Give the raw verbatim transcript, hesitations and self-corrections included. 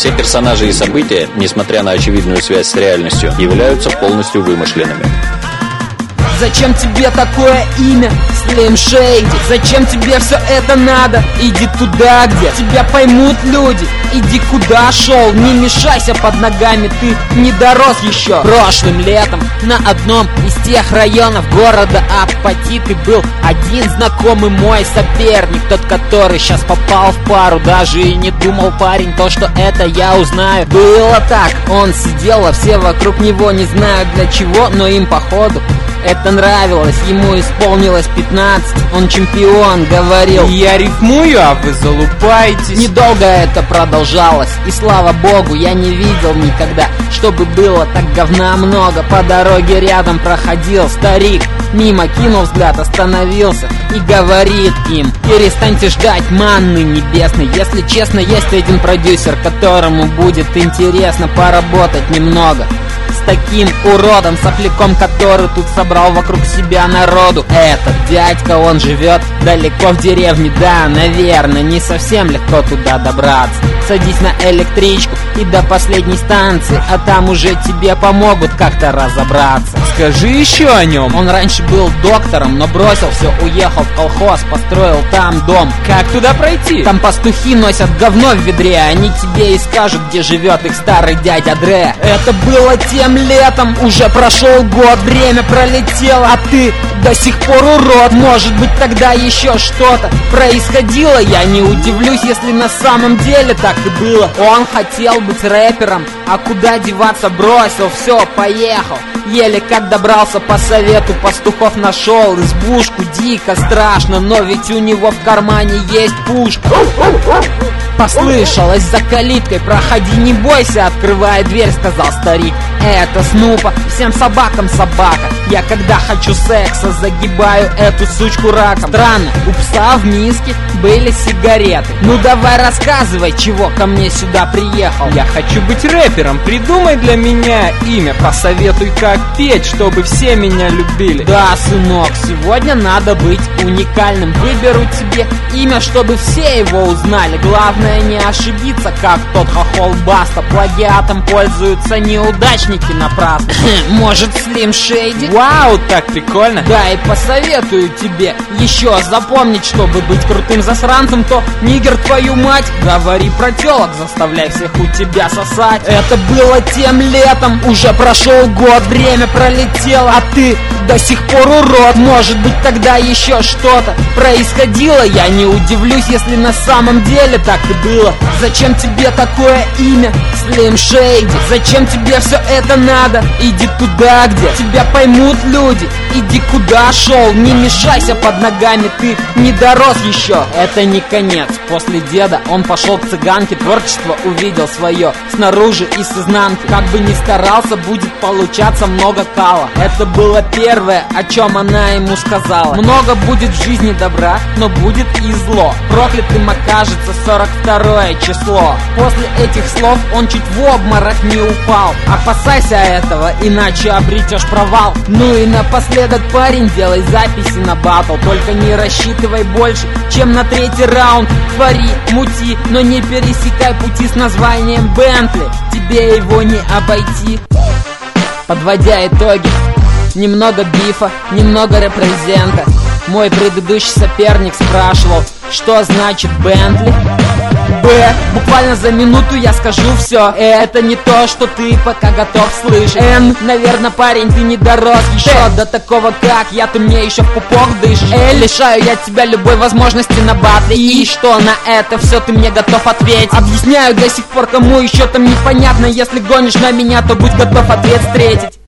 Все персонажи и события, несмотря на очевидную связь с реальностью, являются полностью вымышленными. Зачем тебе такое имя, Slim Shady? Зачем тебе все это надо? Иди туда, где тебя поймут люди. Иди куда шел, не мешайся под ногами, ты не дорос еще. Прошлым летом на одном из тех районов города Апатиты был один знакомый мой соперник, тот, который сейчас попал в пару. Даже и не думал парень то, что это я узнаю. Было так, он сидел, а все вокруг него не знают для чего, но им походу это нравилось, ему исполнилось пятнадцать, он чемпион, говорил: я рифмую, а вы залупаетесь. Недолго это продолжалось, и слава богу, я не видел никогда, чтобы было так говна много. По дороге рядом проходил старик, мимо кинул взгляд, остановился и говорит им: перестаньте ждать манны небесной. Если честно, есть один продюсер, которому будет интересно поработать немного с таким уродом, сопляком, который тут собрал вокруг себя народу. Этот дядька, он живет далеко в деревне, да, наверное, не совсем легко туда добраться. Садись на электричку и до последней станции, а там уже тебе помогут как-то разобраться. Скажи еще о нем. Он раньше был доктором, но бросил все, уехал в колхоз, построил там дом. Как туда пройти? Там пастухи носят говно в ведре, они тебе и скажут, где живет их старый дядя Дре. Это было тем летом, уже прошел год, время пролетело, а ты до сих пор урод. Может быть, тогда еще что-то происходило, я не удивлюсь, если на самом деле так и было. Он хотел быть рэпером, а куда деваться, бросил все, поехал. Еле как добрался по совету пастухов, нашел избушку, дико страшно, но ведь у него в кармане есть пушка. Послышалось за калиткой: проходи, не бойся, открывая дверь, сказал старик. Это Снупа, всем собакам собака. Я когда хочу секса, загибаю эту сучку раком. Странно, у пса в миске были сигареты. Ну давай рассказывай, чего ко мне сюда приехал. Я хочу быть рэпером, придумай для меня имя, посоветуй, как петь, чтобы все меня любили. Да, сынок, сегодня надо быть уникальным. Выберу тебе имя, чтобы все его узнали. Главное не ошибиться, как тот хохол Баста. Плагиатом пользуются неудачники напрасно. Может, Slim Shady? Вау, так прикольно. Да, и посоветую тебе еще запомнить, чтобы быть крутым засранцем, то нигер твою мать. Говори про телок, заставляй всех у тебя сосать. Это было тем летом, уже прошел год, время пролетело, а ты до сих пор урод. Может быть, тогда еще что-то происходило, я не удивлюсь, если на самом деле так и было. Зачем тебе такое имя, Slim Shady? Зачем тебе все это надо? Иди туда, где тебя поймут люди. Иди куда шел, не мешайся под ногами, ты не дорос еще. Это не конец. После деда он пошел к цыганке, творчество увидел свое снаружи и с изнанки. Как бы ни старался, будет получаться много кала. Это было первое, о чем она ему сказала. Много будет в жизни добра, но будет и зло. Проклятым окажется сорок второе число. После этих слов он чуть в обморок не упал. Опасайся этого, иначе обретешь провал. Ну и напоследок, парень, делай записи на батл. Только не рассчитывай больше, чем на третий раунд. Твори, мути, но не пересекай пути с названием Бентли. Тебе его не обойти. Подводя итоги, немного бифа, немного репрезента. Мой предыдущий соперник спрашивал, что значит Бентли. Б, буквально за минуту я скажу все. Это не то, что ты пока готов слышать. Н, наверное, парень, ты не дорос еще до такого, как я, ты мне еще в пупок дышишь. Л, лишаю я тебя любой возможности на батле. И что на это все ты мне готов ответить? Объясняю до сих пор, кому еще там непонятно. Если гонишь на меня, то будь готов ответ встретить.